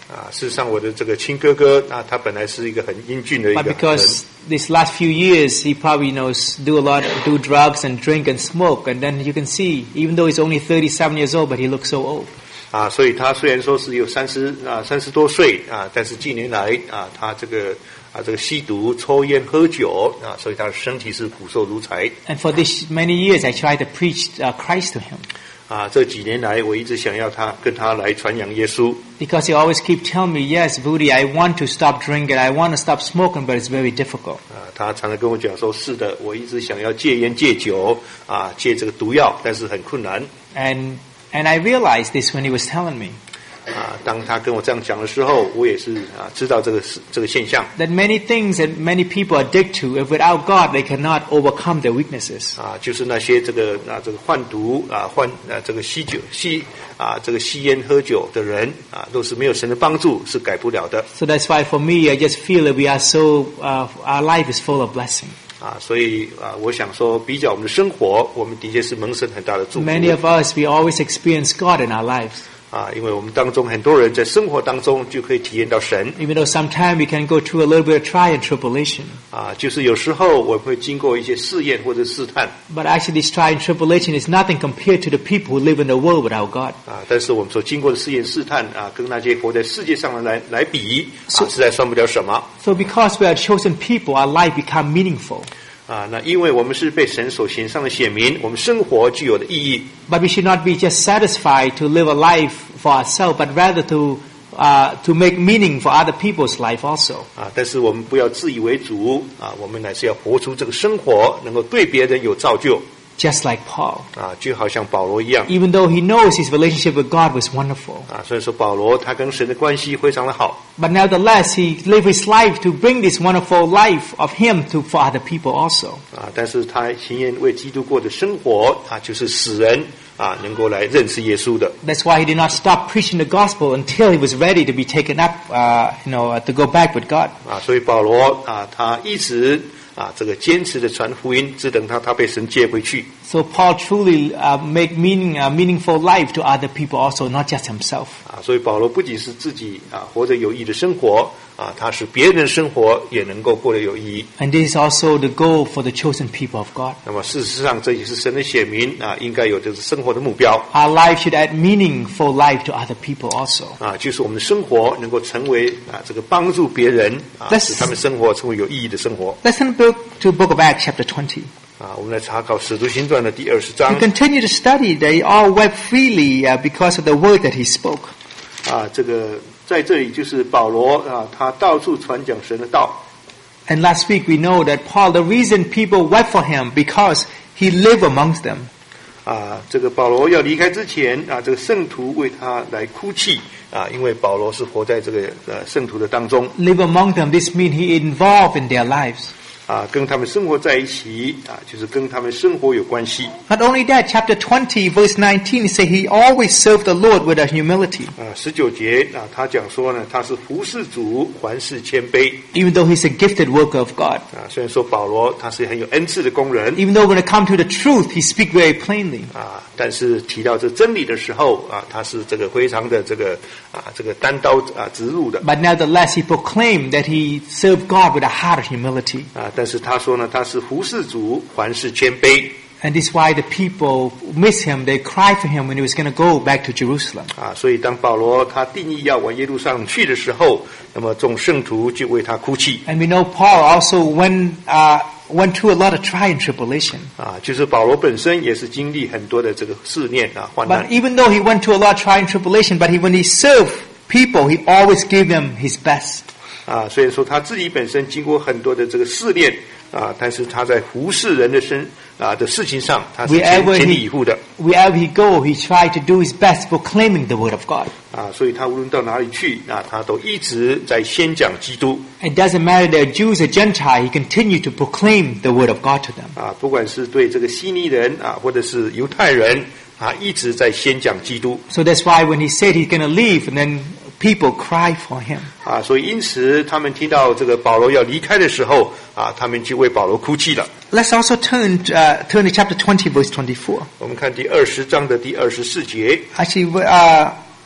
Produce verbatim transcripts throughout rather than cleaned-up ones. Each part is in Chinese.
啊，事实上我的这个亲哥哥啊，他本来是一个很英俊的一个 But 人。 because these last few years he probably knows do a lot, do drugs and drink and smoke, and then you can see, even though he's only thirty-seven years old, but he looks so old. 啊，所以他虽然说是有三十啊三十多岁啊，但是近年来啊，他这个啊这个吸毒、抽烟、喝酒啊，所以他的身体是骨瘦如柴。 And for this many years I tried to preach uh, Christ to him. 啊，这几年来我一直想要他跟他来传扬耶稣。 Because he always keep telling me, yes, Woody, I want to stop drinking, I want to stop smoking, but it's very difficult. 啊，他常常跟我讲说，是的，我一直想要戒烟戒酒啊，戒这个毒药，但是很困难。 And and I realized this when he was telling me. 啊，当他跟我这样讲的时候，我也是啊知道这个是这个现象。 That many things that many people addict to, if without God, they cannot overcome their weaknesses. 啊，就是那些这个啊这个贩毒啊患啊这个吸酒吸啊这个吸烟喝酒的人啊，都是没有神的帮助是改不了的。 So that's why for me, I just feel that we are so, uh, our life is full of blessing. 啊，所以啊，我想说，比较我们的生活，我们的确是蒙神很大的祝福。 Many of us, we always experience God in our lives. 啊，因为我们当中很多人在生活当中就可以体验到神。 Even though sometimes we can go through a little bit of trial and tribulation. 啊，就是有时候我们会经过一些试验或者试探。 But actually this trial and tribulation is nothing compared to the people who live in the world without God. 啊，但是我们所经过的试验试探啊，跟那些活在世界上的来来比，啊，实在算不了什么。 So because we are chosen people, our life become meaningful. 啊，那因为我们是被神所选上的选民，我们生活具有的意义。 But we should not be just satisfied to live a life for ourselves, but rather to uh, to make meaning for other people's life also. 啊，但是我们不要自以为主啊，我们乃是要活出这个生活，能够对别人有造就。 Just like Paul. 啊，就好像保罗一样。 Even though he knows his relationship with God was wonderful. 啊，所以说保罗他跟神的关系非常的好。 But nevertheless, he lived his life to bring this wonderful life of him to for other people also. 啊，但是他情愿为基督过的生活啊，就是使人啊能够来认识耶稣的。 That's why he did not stop preaching the gospel until he was ready to be taken up, uh, you know, to go back with God. 啊，所以保罗啊，他一直啊这个坚持的传福音，只等他他被神接回去。 So Paul truly uh, made meaning, uh, meaningful life to other people also, not just himself. 啊，所以保罗不仅是自己啊活着有意义的生活啊，他使别人的生活也能够过得有意义。 And this is also the goal for the chosen people of God. 那么事实上，这也是神的选民啊应该有这个生活的目标。 Our life should add meaningful life to other people also. 啊，就是我们的生活能够成为啊这个帮助别人啊， Let's- 使他们生活成为有意义的生活。 Let's turn to to Book of Acts chapter twenty. 啊，我们来查考《使徒行传》的第二十章 We continue to study. They all wept freely uh, because of the word that he spoke. 啊，这个在这里就是保罗啊，他到处传讲神的道。 And last week we know that Paul, the reason people wept for him because he lived amongst them. 啊，这个保罗要离开之前啊，这个圣徒为他来哭泣啊，因为保罗是活在这个呃圣徒的当中 Live among them, this means he involved in their lives. 啊，跟他们生活在一起啊，就是跟他们生活有关系 Not only that, chapter twenty, verse nineteen, it says he always served the Lord with a humility. 啊。十九节啊，他讲说呢，他是服侍主，凡事谦卑 Even though he's a gifted worker of God. 啊。虽然说保罗他是很有恩赐的工人 Even though when it comes to the truth, he speaks very plainly. 啊，但是提到这真理的时候啊，他是这个非常的这个啊，这个单刀啊直入的 But nevertheless, he proclaimed that he served God with a heart of humility. 啊。但是他说呢，他是服侍主，凡事谦卑 And this is why the people miss him. They cry for him when he was going to go back to Jerusalem. 啊。所以当保罗他定义要往耶路撒冷去的时候，那么众圣徒就为他哭泣 And we know Paul also went, uh, went through a lot of trial and tribulation. 啊。就是保罗本身也是经历很多的这个试炼啊患难 But even though he went through a lot of trial and tribulation, but he, when he served people, he always gave them his best. 啊。虽然说他自己本身经过很多的这个试炼啊，但是他在服侍人的身啊的事情上，他是全 Wherever 全力 he, 以赴的 wherever he go, he tried to do his best proclaiming the word of God. 啊。所以他无论到哪里去啊，他都一直在宣讲基督 It doesn't matter they're Jews or Gentile, he continued to proclaim the word of God to them. 啊。不管是对这个希尼人啊，或者是犹太人啊，一直在宣讲基督 So that's why when he said he's going to leave, and then people cry for him. 啊。所以因此他们听到这个保罗要离开的时候啊，他们就为保罗哭泣了。 Let's also turn uh, turn to chapter twenty, verse twenty-four. 我们看第二十章的第二十四节 Actually, uh,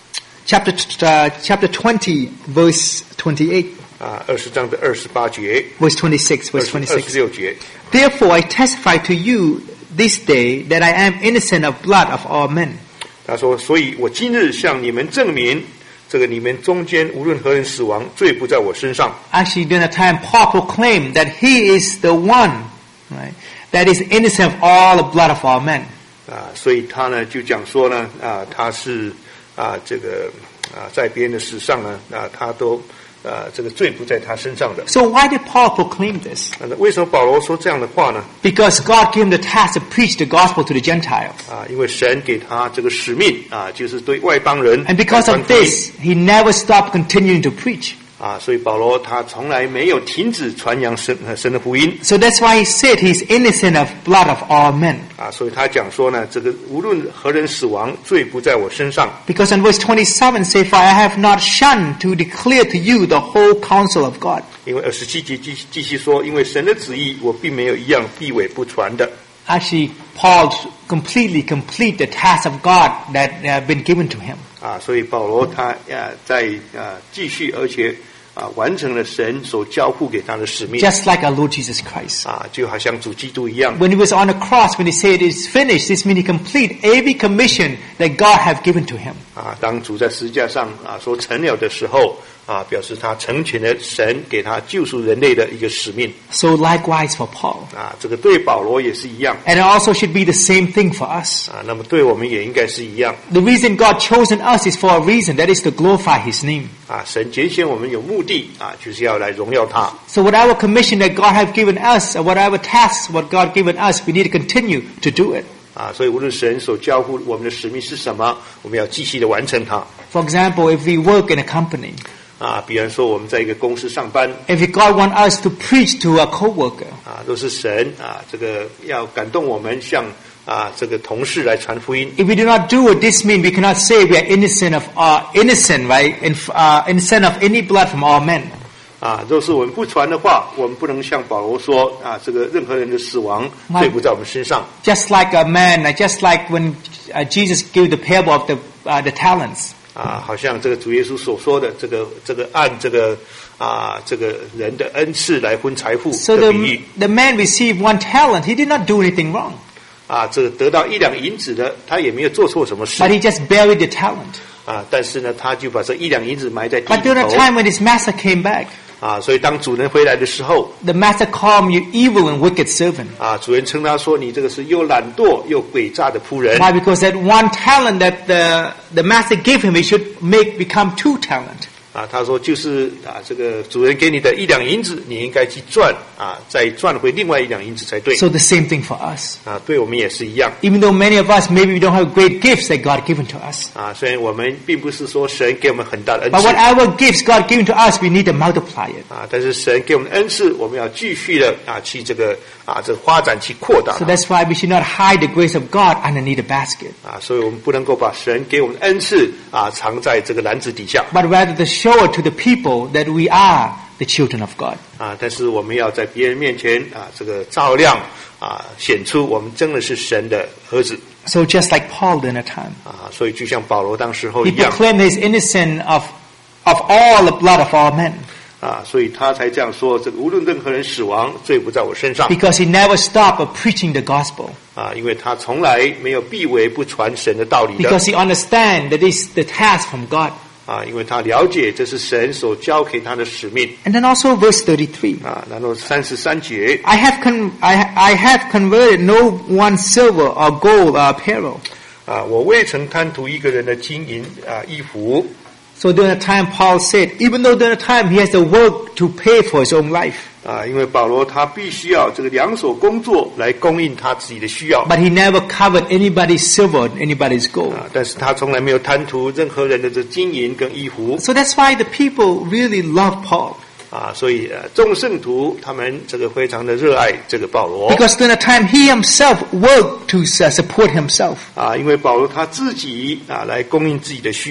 chapter uh, chapter twenty, verse twenty-eight. 啊，二十章的二十八节， Verse twenty-six, verse 二 twenty-six. 十六节。 Therefore I testify to you this day that I am innocent of blood of all men. 他说：“所以我今日向你们证明，这个你们中间无论何人死亡，罪不在我身上。” Actually, during the time, Paul proclaimed that he is the one, right, that is innocent of all the blood of all men. 啊，所以他呢就讲说呢，啊，他是啊这个啊在别人的史上呢，啊他都啊这个罪不在他身上的。 So why did Paul proclaim this? 那为什么保罗说这样的话呢？ Because God gave him the task to preach the gospel to the Gentiles. 啊，因为神给他这个使命啊，就是对外邦人 And because 传 of 福音 this, he never stopped continuing to preach. 啊，所以保罗他从来没有停止传扬神呃神的福音 So that's why he said he's innocent of blood of all men. 啊，所以他讲说呢，这个无论何人死亡，罪不在我身上。 Because in verse twenty-seven say, For I have not shunned to declare to you the whole counsel of God. 因为二十七节继继续说，因为神的旨意，我并没有一样避讳不传的。 Actually, Paul completely complete the task of God that had been given to him. 啊，所以保罗他呃在呃继续，而且啊完成了神所交付给他的使命。 Just like our Lord Jesus Christ. 啊，就好像主基督一样。 When he was on the cross, when he said it's finished, this means he complete every commission that God have given to him. 啊，当主在十字架上啊说成了的时候，啊，表示他成全了神给他救赎人类的一个使命。 So likewise for Paul. 啊，这个对保罗也是一样。 And it also should be the same thing for us. 啊，那么对我们也应该是一样。 The reason God chosen us is for a reason, that is to glorify His name. 啊，神拣选我们有目的啊，就是要来荣耀他。 So whatever commission that God have given us, or whatever tasks what God given us, we need to continue to do it. 啊，所以无论神所交付我们的使命是什么，我们要继续的完成它。 For example, if we work in a company, 啊，比方说我们在一个公司上班， if God want us to preach to a coworker, 啊，都是神啊，这个要感动我们向啊这个同事来传福音。 if we do not do it, this means we cannot say we are innocent of uh, innocent, right? In, uh, innocent of any blood from all men. 啊，若是我们不传的话，我们不能像保罗说啊，这个任何人的死亡罪不在我们身上。 Just like a man, uh, just like when uh, Jesus gave the parable of the uh, the talents. 啊，好像这个主耶稣所说的，这个这个按这个啊这个人的恩赐来分财富 So 的 the 比喻 the man received one talent. He did not do anything wrong, 啊，这个得到一两银子的，他也没有做错什么事 but he just buried the talent. 啊，但是呢，他就把这一两银子埋在地 But 里 during the 头 time when his master came back, 啊，所以当主人回来的时候 the master called him, "You evil and wicked servant." 啊，主人称他说：“你这个是又懒惰又诡诈的仆人。” Why? Because that one talent that the the master gave him, he should make become two talent. 啊，他说就是啊，这个主人给你的一两银子，你应该去赚啊，再赚回另外一两银子才对。 So the same thing for us. 啊，对我们也是一样 Even though many of us maybe we don't have great gifts that God given to us, 啊。虽然我们并不是说神给我们很大的恩 but 赐 whatever gifts God given to us, we need to multiply it. 啊，但是神给我们的恩赐，我们要继续的啊，去这个啊，这个发展去扩大 So that's why we should not hide the grace of God underneath the basket, 啊。所以我们不能够把神给我们的恩赐啊藏在这个篮子底下 but rather to show it to the people that we are the children of God. 啊。但是我们要在别人面前啊，这个照亮啊，显出我们真的是神的儿子 So just like Paul during the time, 啊。所以就像保罗当时候 he 一样 proclaimed he's innocent of of all the blood of all men, 啊，所以他才这样说：这个无论任何人死亡，罪不在我身上 because he never stopped of preaching the gospel. 啊，因为他从来没有避讳不传神的道理的 Because he understands that it's the task from God. 啊，因为他了解这是神所交给他的使命 And then also verse thirty-three. 啊。然后三十三节 I have con- I, I have converted no one silver or gold or apparel. 啊，我未曾贪图一个人的金银啊衣服 So during the time Paul said, even though during the time he has to work to pay for his own life, 啊，因为保罗他必须要这个两手工作来供应他自己的需要 but he never covered anybody's silver, anybody's gold. 啊，但是他从来没有贪图任何人的这金银跟衣服 So that's why the people really love Paul. 啊，所以呃众圣徒他们这个非常的热爱这个保罗 Because during the time he himself worked to uh, support himself. 啊，因为保罗他自己啊来供应自己的需要。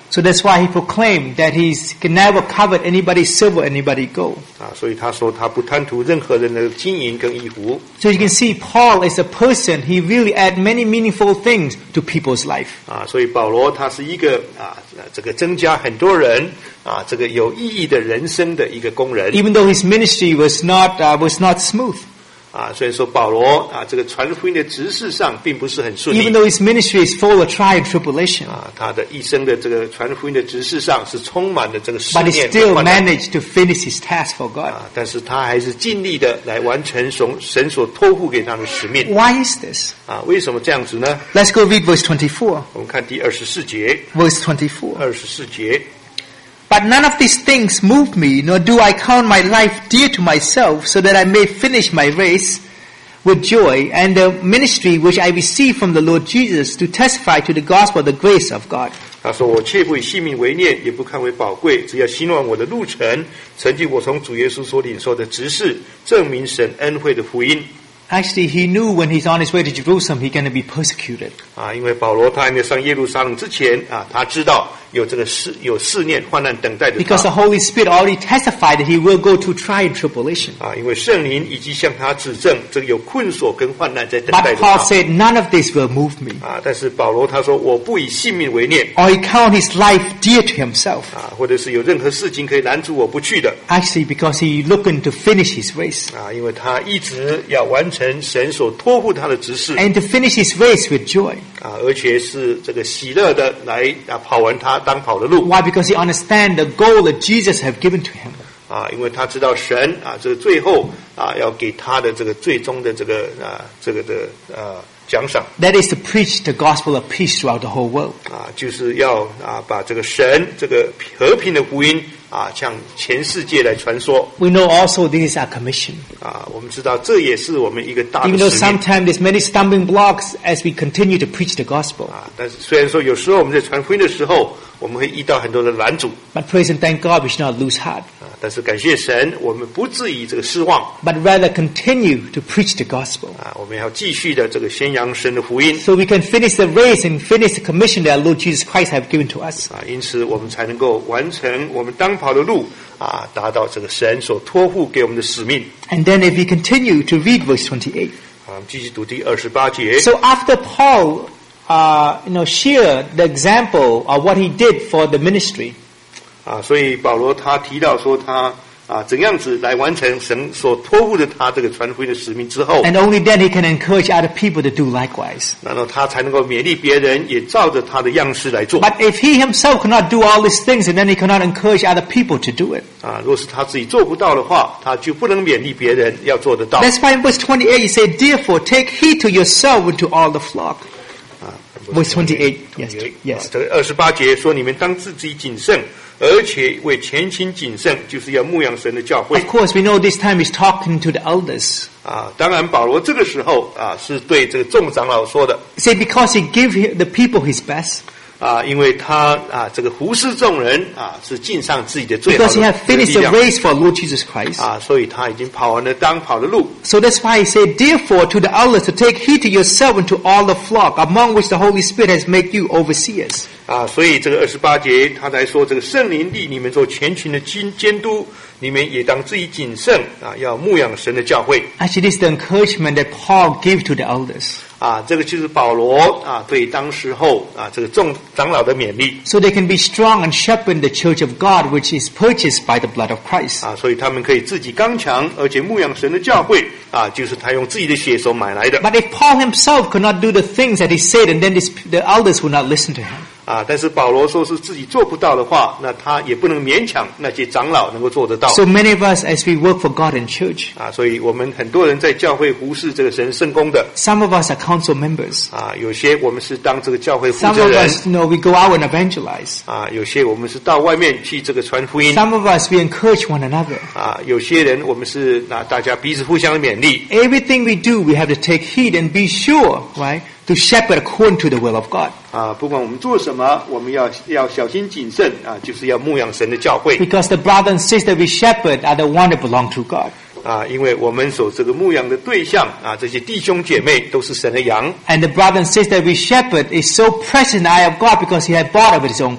So that's why he proclaimed that he can never covet anybody's silver, anybody's gold. 啊，所以他说他不贪图任何人的金银跟衣服。 So you can see Paul is a person, he really add many meaningful things to people's life. 啊，所以保罗他是一个啊，这个增加很多人啊，这个有意义的人生的一个工人。 Even though his ministry was not uh, was not smooth. 啊，所以说保罗啊，这个传福音的执事上并不是很顺利。 Even though his ministry is full of trial and tribulation. 啊，他的一生的这个传福音的执事上是充满了这个试 But he 炼 still 和患难 managed to finish his task for God. 啊，但是他还是尽力的来完成神神所托付给他的使命。 Why is this? 啊，为什么这样子呢？ Let's go read verse twenty-four. 我们看第二十四节， Verse twenty-four. 二十四节。 But none of these things move me, nor do I count my life dear to myself, so that I may finish my race with joy, and the ministry which I received from the Lord Jesus to testify to the gospel of the grace of God. 他说：“我切不以性命为念，也不看为宝贵，只要兴旺我的路程，成就我从主耶稣所领受的职事，证明神恩惠的福音。” Actually, he knew when he's on his way to Jerusalem, he's going to be persecuted. 啊，因为保罗他还没有上耶路撒冷之前啊，他知道有这个试有试炼患难等待着 Because the 他。 Holy Spirit already testified that he will go through trial and tribulation. 啊，因为圣灵已经向他指证，这个有困锁跟患难在等 But 待着 Paul 他。 said, none of this will move me. 啊，但是保罗他说：“我不以性命为念。” Or he count his life dear to himself. 啊，或者是有任何事情可以拦阻我不去的。 Actually, because he looking to finish his race. 啊，因为他一直要完成神所托付他的职事。 And to finish his race with joy. 啊，而且是这个喜乐的来啊跑完他当跑的路。 Why? Because he understands the goal that Jesus have given to him. 啊，因为他知道神啊，这个最后啊要给他的这个最终的这个啊这个的呃奖赏 That is to preach the gospel of peace throughout the whole world. 啊，就是要啊把这个神这个和平的福音啊向全世界来传说 We know also this is our commission. 啊。我们知道这也是我们一个大 Even 的 though 使命 sometimes there's many stumbling blocks as we continue to preach the gospel. 啊。但是虽然说有时候我们在传福音的时候，我们会遇到很多的拦阻 But praise and thank God we should not lose heart. 啊，但是感谢神，我们不至于这个失望 But rather continue to preach the gospel. 啊，我们要继续的这个宣扬神的福音 So we can finish the race and finish the commission that our Lord Jesus Christ have given to us. 啊，因此我们才能够完成我们当跑的路啊，达到这个神所托付给我们的使命。 And then if we continue to read verse twenty-eight. 好，我们继续读第二十八节。 So after Paul, uh, you know, shared the example of what he did for the ministry, 啊，所以保罗他提到说他啊怎样子来完成神所托付的他这个传福音的使命之后， and only then he can encourage other people to do likewise. 然后他才能够勉励别人也照着他的样式来做。 But if he himself cannot do all these things, and then he cannot encourage other people to do it. 啊，若是他自己做不到的话，他就不能勉励别人要做得到。 That's why in verse twenty-eight he said, "Therefore take heed to yourself and to all the flock." 啊 Verse twenty-eight, yes, yes. 啊这个二十八节说：“你们当自己谨慎，而且为前行谨慎，就是要牧养神的教会。” Of course, we know this time he's talking to the elders. 啊，当然，保罗这个时候啊是对这个众长老说的 He said because he gave the people his best, 啊，因为他啊这个服侍众人啊是尽上自己的最好 because he 的 had finished 力 the 量 race for Lord Jesus Christ. 啊，所以他已经跑完了当跑的路 So that's why he said, "Therefore to the elders to take heed to yourself and to all the flock, among which the Holy Spirit has made you overseers." 啊，所以这个二十八节他才说这个圣灵立你们做全群的监监督，你们也当自己谨慎啊，要牧养神的教会 Actually, this is the encouragement that Paul gave to the elders, 啊，这个就是保罗啊对当时候啊这个众长老的勉励 so they can be strong and shepherd the church of God, which is purchased by the blood of Christ. 啊，所以他们可以自己刚强，而且牧养神的教会啊，就是他用自己的血手买来的 But if Paul himself could not do the things that he said, and then this, the elders would not listen to him. 啊。但是保罗说是自己做不到的话，那他也不能勉强那些长老能够做得到 So many of us, as we work for God in church, 啊。所以我们很多人在教会服侍这个神圣工的 some of us are council members. 啊，有些我们是当这个教会负 Some 责 of 人 us, you know, we go out and evangelize. 啊，有些我们是到外面去这个传福音 Some of us, we encourage one another. 啊，有些人我们是啊大家彼此互相的勉励 Everything we do, we have to take heed and be sure, right, to shepherd according to the will of God. 啊。不管我们做什么，我们要要小心谨慎啊，就是要牧养神的教会 Because the brother and sister we shepherd are the one that belong to God. 啊，因为我们所这个牧养的对象啊，这些弟兄姐妹都是神的羊 And the brother and sister we shepherd is so precious in the eye of God because he had bought it with his own blood.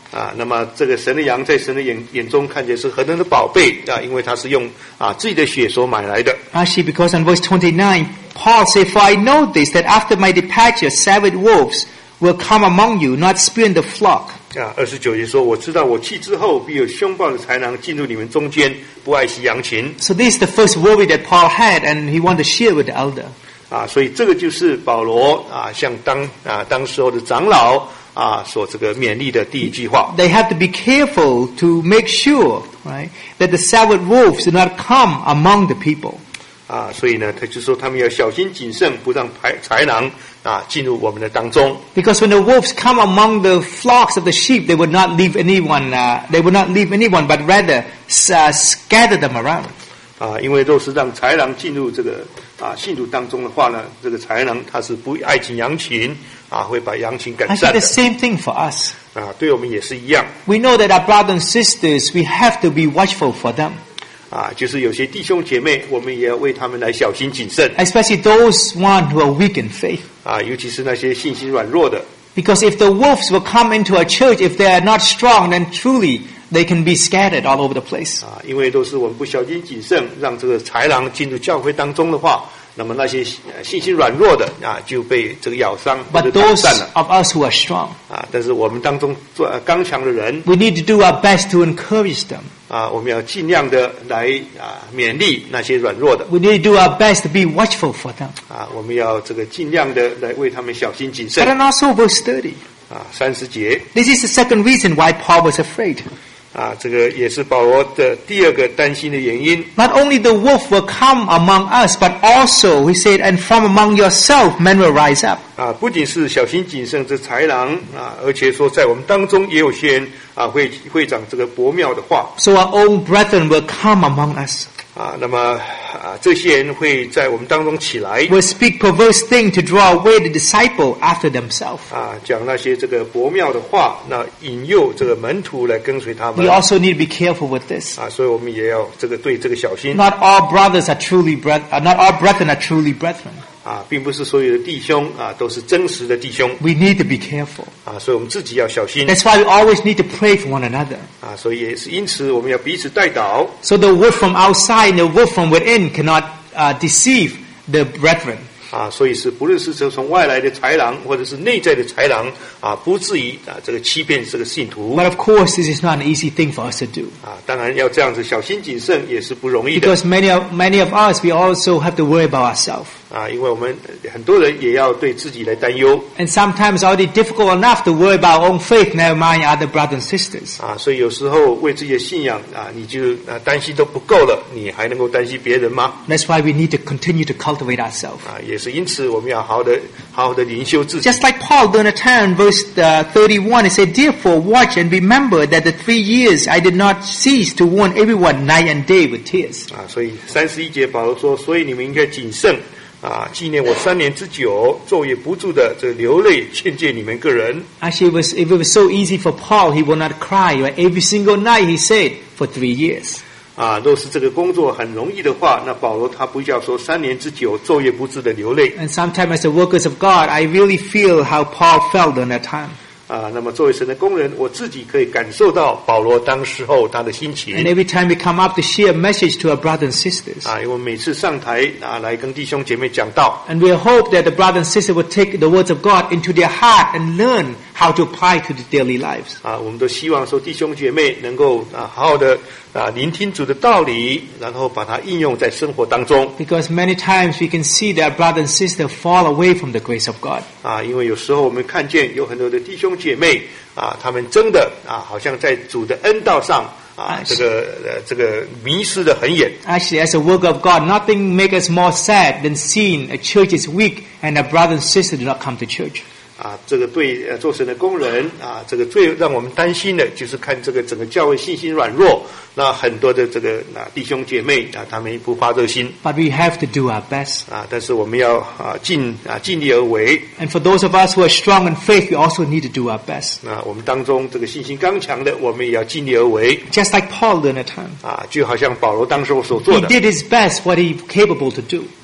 啊，那么这个神的羊在神的眼眼中看见是何等的宝贝啊，因为他是用啊自己的血所买来的。 Actually, because on verse twenty-nine, Paul said, "For I know this, that after my departure, savage wolves will come among you, not sparing the flock." 啊，二十九节说，我知道我去之后，必有凶暴的豺狼进入你们中间，不爱惜羊群。 So this is the first worry that Paul had, and he wanted to share with the elder. 啊，所以这个就是保罗啊，向当啊当时候的长老啊所这个勉励的第一句话。 They have to be careful to make sure, right, that the savage wolves do not come among the people. 啊，所以呢，他就说他们要小心谨慎，不让豺豺狼啊进入我们的当中。 Because when the wolves come among the flocks of the sheep, they would not leave anyone. Uh, they would not leave anyone, but rather uh, scatter them around. 啊，因为若是让豺狼进入这个啊信徒当中的话呢，这个豺狼它是不爱惜羊群啊，会把羊群赶 I 散 think 的。 the same thing for us. 啊，对我们也是一样。 We know that our brothers and sisters, we have to be watchful for them. 啊，就是有些弟兄姐妹，我们也要为他们来小心谨慎。 Especially those one who are weak in faith. 啊，尤其是那些信心软弱的。 Because if the wolves will come into a church, if they are not strong, then truly they can be scattered all over the place. 啊，因为都是我们不小心谨慎，让这个豺狼进入教会当中的话，那么那些信心软弱的啊，就被这个咬伤或者 But 打 those 散了。 of us who are strong, 啊，但是我们当中做刚强的人 we need to do our best to encourage them. 啊，我们要尽量的来啊勉励那些软弱的 We need to do our best to be watchful for them. 啊，我们要这个尽量的来为他们小心谨 But 慎 then also verse thirty. 啊。三十节 This is the second reason why Paul was afraid. 啊，这个也是保罗的第二个担心的原因 Not only the wolf will come among us, but also, he said, and from among yourself men will rise up. 啊，不仅是小心谨慎这豺狼啊，而且说在我们当中也有些人啊会会讲这个博妙的话 So our own brethren will come among us. 啊，那么啊这些人会在我们当中起来 Will speak perverse things to draw away the disciple after themselves. 啊，讲那些这个博妙的话，那引诱这个门徒来跟随他们 We also need to be careful with this. 啊，所以我们也要这个对这个小心 Not all brothers are truly breth- uh, not all brethren are truly brethren. 啊，并不是所有的弟兄啊都是真实的弟兄 We need to be careful. 啊，所以我们自己要小心 That's why we always need to pray for one another. 啊，所以也是因此我们要彼此代祷 So the wolf from outside and the wolf from within cannot uh, deceive the brethren. 啊，所以是不论是从外来的豺狼，或者是内在的豺狼啊，不至于啊这个欺骗这个信徒 But of course, this is not an easy thing for us to do. 啊，当然要这样子小心谨慎也是不容易的 Because many of, many of us, we also have to worry about ourselves. 啊，因为我们很多人也要对自己来担忧 And sometimes it's already difficult enough to worry about our own faith, never mind other brothers and sisters. 啊，所以有时候为自己的信仰啊，你就啊担心都不够了，你还能够担心别人吗？ That's why we need to continue to cultivate ourselves. 啊，也是因此我们要好好的好好的灵修自己 Just like Paul during the time, verse uh, thirty-one, he said, Therefore watch and remember that the three years I did not cease to warn everyone night and day with tears. 啊，所以三十一节保罗说，所以你们应该谨慎啊，纪念我三年之久，昼夜不住的这流泪劝诫你们个人。 Actually, it was, if it was so easy for Paul, he would not cry. Right? Every single night, he said, for three years. 啊，若是这个工作很容易的话，那保罗他不要说三年之久，昼夜不止的流泪 And sometimes as the workers of God, I really feel how Paul felt during that time. 啊。那么作为神的工人，我自己可以感受到保罗当时候他的心 And 情 every time we come up to share a message to our brothers and sisters. 啊，因为每次上台啊来跟弟兄姐妹讲道 And we hope that the brothers and sisters will take the words of God into their heart and learn how to apply to their daily lives. 啊，我们都希望说弟兄姐妹能够啊好好的啊聆听主的道理，然后把它应用在生活当中 Because many times we can see that our brothers and sisters fall away from the grace of God. 啊，因为有时候我们看见有很多的弟兄姐妹啊，他们真的啊好像在主的恩道上啊这个呃这个迷失的很远 Actually, as a worker of God, nothing makes us more sad than seeing a church is weak and our brothers and sisters do not come to church. 啊，这个对呃做神的工人啊，这个最让我们担心的就是看这个整个教会信心软弱，那很多的这个啊弟兄姐妹啊，他们不发热心 But we have to do our best. 啊，但是我们要啊尽啊尽力而为 And for those of us who are strong in faith, we also need to do our best. 啊，我们当中这个信心刚强的，我们也要尽力而为 Just like Paul during that time. 啊，就好像保罗当时候所做 He 的 did his best, what he capable to do.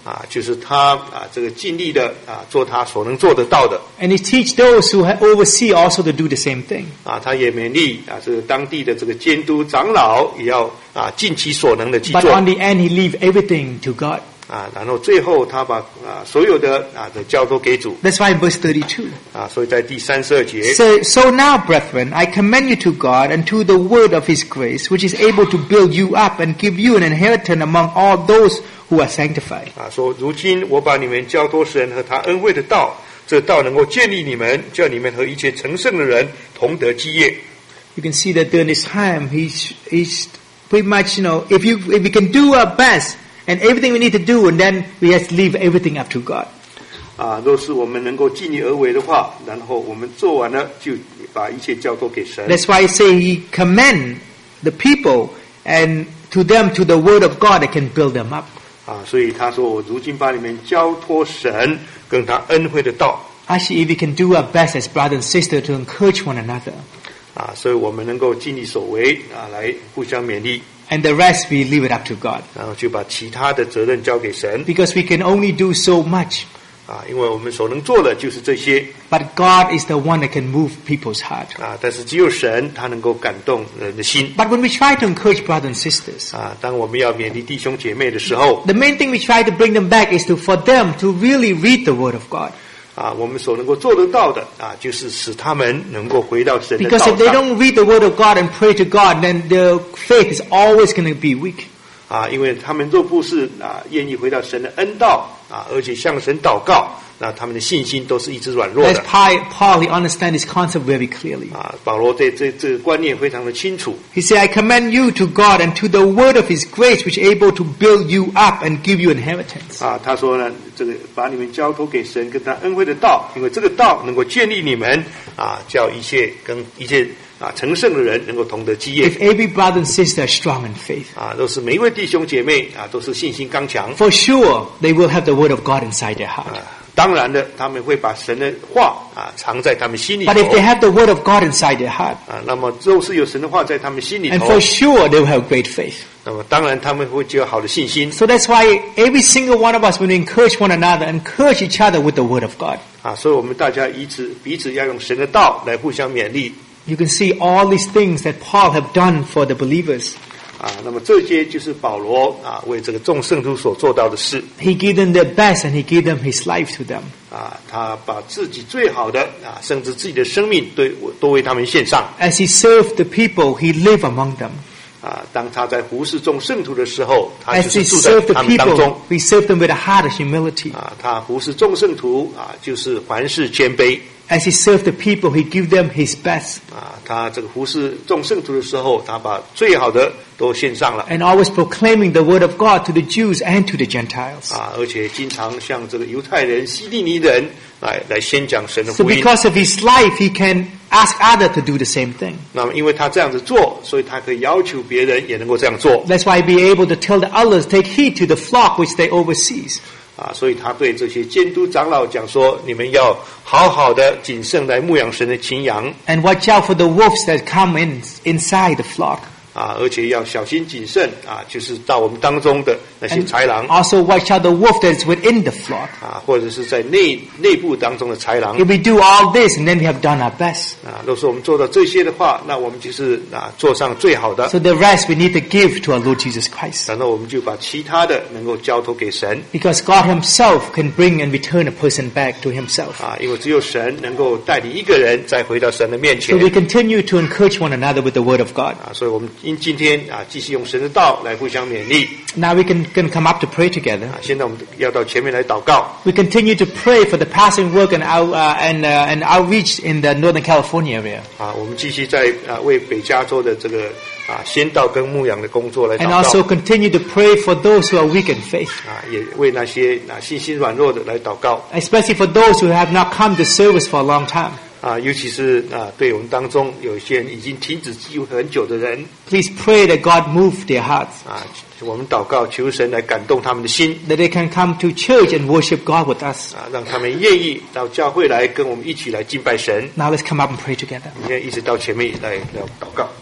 啊，就是他啊，这个尽力的啊，做他所能做得到的。 And he teach those who have oversee also to do the same thing. 啊，他也勉励啊，这个当地的这个监督长老也要啊，尽其所能的去 But 做。 on the end, he leave everything to God. 啊，然后最后他把啊所有的啊的交托给主。 That's why in verse thirty-two. 啊，所以在第三十二节。 So, so now, brethren, I commend you to God and to the word of his grace, which is able to build you up and give you an inheritance among all those who are sanctified. 啊，说如今我把你们交托神和他恩惠的道，这道能够建立你们，叫你们和一切成圣的人同得基业。 You can see that during this time, he's, he's pretty much, you know, if you, if we can do our best and everything we need to do, and then we have to leave everything up to God. 啊，若是我们能够尽力而为的话，然后我们做完了，就把一切交托给神。 That's why I say he commend the people and to them to the word of God that can build them up. 啊，所以他说：“我如今把你们交托神，跟他恩惠的道。” Actually, if we can do our best as brothers and sisters to encourage one another, 啊，所以我们能够尽力所为啊，来互相勉励， and the rest we leave it up to God. 然后就把其他的责任交给神。 Because we can only do so much, 啊，因为我们所能做的就是这些。 but God is the one that can move people's heart. 啊，但是只有神他能够感动人的心。 But when we try to encourage brothers and sisters, 啊，当我们要勉励弟兄姐妹的时候， the main thing we try to bring them back is to for them to really read the Word of God. 啊，我们所能够做得到的啊，就是使他们能够回到神的道 Because if they 上。 don't read the Word of God and pray to God, then their faith is always going to be weak. 啊，因为他们若不是啊愿意回到神的恩道啊，而且向神祷告，那他们的信心都是一直软弱 As 的。 Paul, Paul he understands this concept very clearly. 啊，保罗对这这个观念非常的清楚。 He said, I commend you to God and to the word of his grace, which is able to build you up and give you inheritance. 啊，他说呢，这个把你们交托给神，跟他恩惠的道，因为这个道能够建立你们啊，叫一切跟一切啊成圣的人能够同得基业。 If every brother and sister are strong in faith, 啊，都是每一位弟兄姐妹啊，都是信心刚强。 for sure they will have the word of God inside their heart. 啊，当然的，他们会把神的话啊藏在他们心里头。 But if they have the word of God inside their heart, 啊，那么若是有神的话在他们心里 and 头， for sure they will have great faith. 那么当然他们会具有好的信心。 So that's why every single one of us, when we encourage one another, encourage each other with the word of God. 啊，所以我们大家彼此彼此要用神的道来互相勉励。 You can see all these things that Paul have done for the believers. 啊，那么这些就是保罗啊为这个众圣徒所做到的事。 He gave them their best and he gave them his life to them. 啊，他把自己最好的啊，甚至自己的生命对都为他们献上。 As he served the people, he lived among them. 啊，当他在服侍众圣徒的时候，他就 As 是 he 住在 served the 他们当中。 people, he served them with a heart of humility. 啊，他服侍众圣徒啊，就是凡事谦卑。 As he served the people, he gave them his best. 啊，他这个服侍众圣徒的时候，他把最好的都献上了。 And always proclaiming the word of God to the Jews and to the Gentiles. 啊，而且经常向这个犹太人、希利尼人来来宣讲神的 So 福音。 because of his life, he can ask others to do the same thing. 那么，因为他这样子做，所以他可以要求别人也能够这样做。 That's why he be able to tell the others, take heed to the flock which they oversees. 啊，所以他对这些监督长老讲说：你们要好好的谨慎来牧养神的群羊。 And watch out for the wolves that come in inside the flock. 啊，而且要小心谨慎啊，就是到我们当中的那些 And 豺狼 also watch out the wolf that is within the flock. 啊，或者是在内内部当中的豺狼 If we do all this, and then we have done our best. 啊。若是我们做到这些的话，那我们就是啊做上最好的。 So the rest we need to give to our Lord Jesus Christ. 然后我们就把其他的能够交托给神 Because God himself can bring and return a person back to himself. 啊，因为只有神能够带领一个人再回到神的面 So 前 we continue to encourage one another with the word of God. 啊。所以我们因今天啊继续用神的道来互相勉励 Now we can, can come up to pray together. 啊。现在我们要到前面来祷告 We continue to pray for the passing work and, out, uh, and, uh, and outreach in the Northern California area. 啊。我们继续在啊为北加州的这个啊宣道跟牧养的工作来祷 And 告 also continue to pray for those who are weak in faith. 啊，也为那些啊信心软弱的来祷告 Especially for those who have not come to service for a long time. 啊，尤其是啊对我们当中有一些人已经停止机会很久的人 Please pray that God move their hearts, 啊，我们祷告求神来感动他们的心 that they can come to church and worship God with us. 啊，让他们愿意到教会来跟我们一起来敬拜神。 Now let's come up and pray together. 今天一直到前面来来祷告。